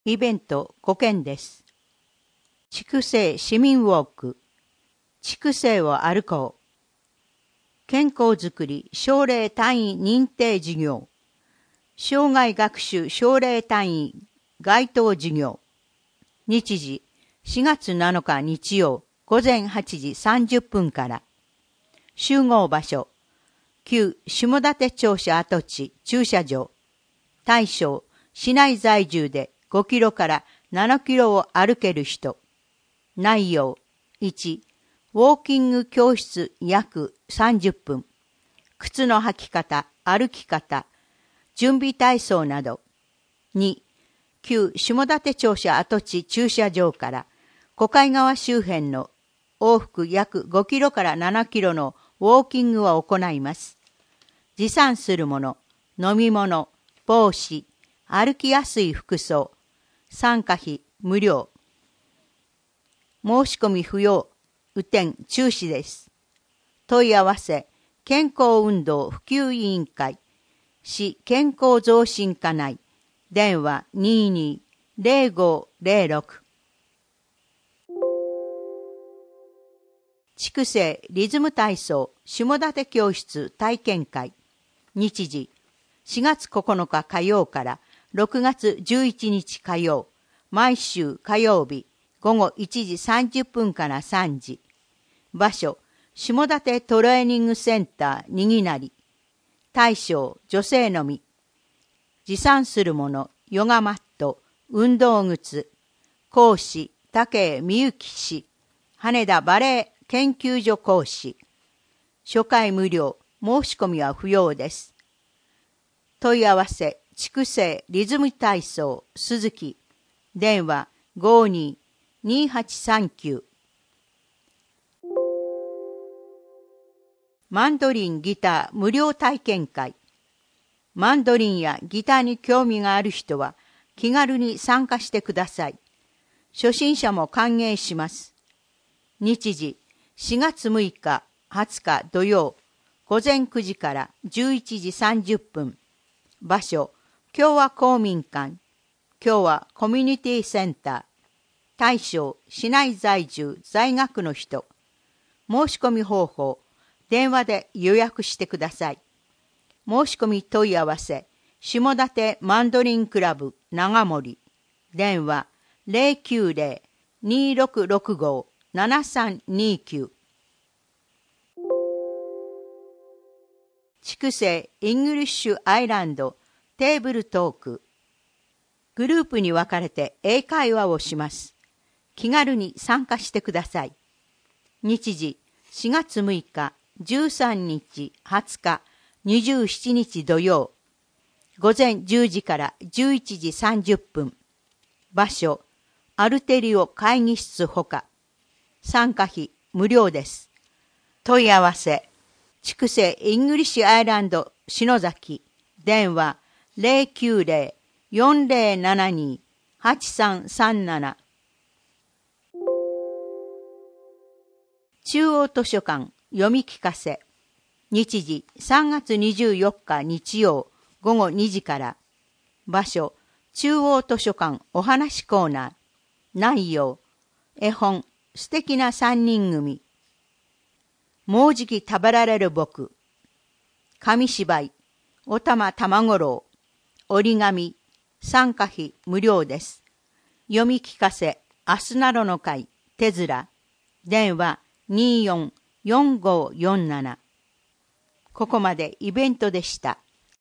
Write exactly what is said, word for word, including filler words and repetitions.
イベントごけんです。筑西市民ウォーク、筑西を歩こう。健康づくり奨励単位認定事業。障害学習奨励単位該当事業。日時しがつなのか日曜午前はちじさんじゅっぷんから。集合場所、旧下館庁舎跡地駐車場。対象、市内在住でごキロからななキロを歩ける人。内容、いち、ウォーキング教室約さんじゅっぷん。靴の履き方、歩き方、準備体操など。に、旧下館庁舎跡地駐車場から小海川周辺の往復約ごキロからななキロのウォーキングを行います。持参するもの、飲み物、帽子、歩きやすい服装、参加費無料。申し込み不要、雨天中止です。問い合わせ、健康運動普及委員会、市健康増進課内、電話 にじゅうに ゼロごゼロろく。筑西リズム体操下館教室体験会。日時、しがつここのか火曜からろくがつじゅういちにち火曜、毎週火曜日、午後いちじさんじゅっぷんからさんじ。場所、下館トレーニングセンターにぎなり。対象、女性のみ。持参するもの、ヨガマット、運動靴。講師、武井美幸氏。羽田バレエ研究所講師。初回無料、申し込みは不要です。問い合わせ、筑西リズム体操鈴木。電話 ごじゅうに にーはちさんきゅう。マンドリンギター無料体験会。マンドリンやギターに興味がある人は気軽に参加してください。初心者も歓迎します。日時しがつむいかはつか土曜午前くじからじゅういちじさんじゅっぷん。場所、共和公民館、共和コミュニティセンター。対象、市内在住、在学の人。申し込み方法、電話で予約してください。申し込み問い合わせ、下館マンドリンクラブ長森。電話 ゼロきゅうゼロ にーろくろくご ななさんにきゅう。筑西イングリッシュアイランドテーブルトーク。グループに分かれて英会話をします。気軽に参加してください。日時しがつむいか、じゅうさんにち、はつか、にじゅうしちにち土曜。午前じゅうじからじゅういちじさんじゅっぷん。場所、アルテリオ会議室ほか。参加費無料です。問い合わせ、筑西イングリッシュアイランド篠崎。電話ゼロきゅうゼロ よんゼロななに はちさんさんなな。中央図書館読み聞かせ。日時さんがつにじゅうよっか日曜午後にじから。場所、中央図書館お話コーナー。内容、絵本素敵な三人組。もうじき食べられる僕。紙芝居、おたま玉五郎。折り紙、参加費無料です。読み聞かせ、明日などの会、手面。電話にじゅうよん よんごよんなな。ここまでイベントでした。